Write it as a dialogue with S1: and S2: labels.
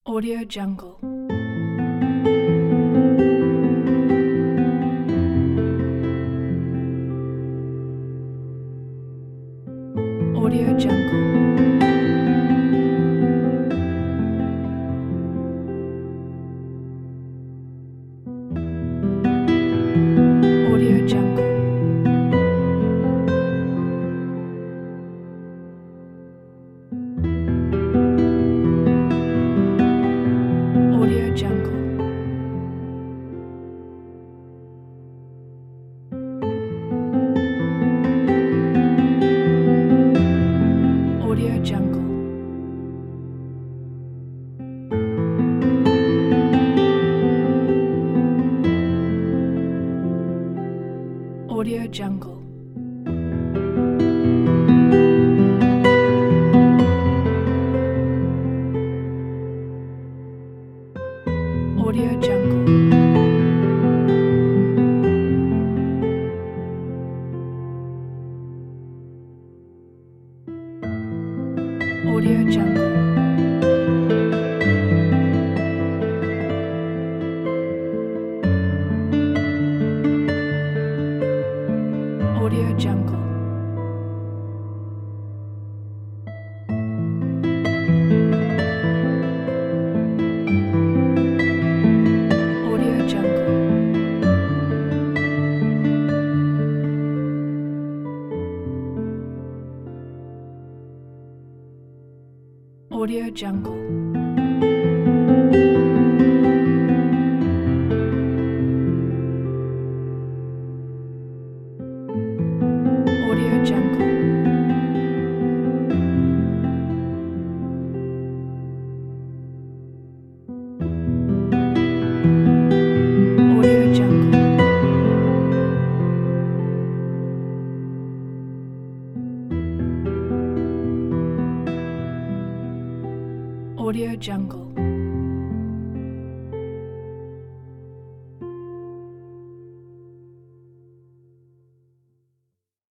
S1: Audio Jungle. Audio Jungle. Audio Jungle. Audio Jungle. Audio Jungle. Audio Jungle. Audio Jungle. Audio Jungle. Audio Jungle. Audio Jungle. Audio Jungle. Audio Jungle. Audio Jungle. Audio Jungle.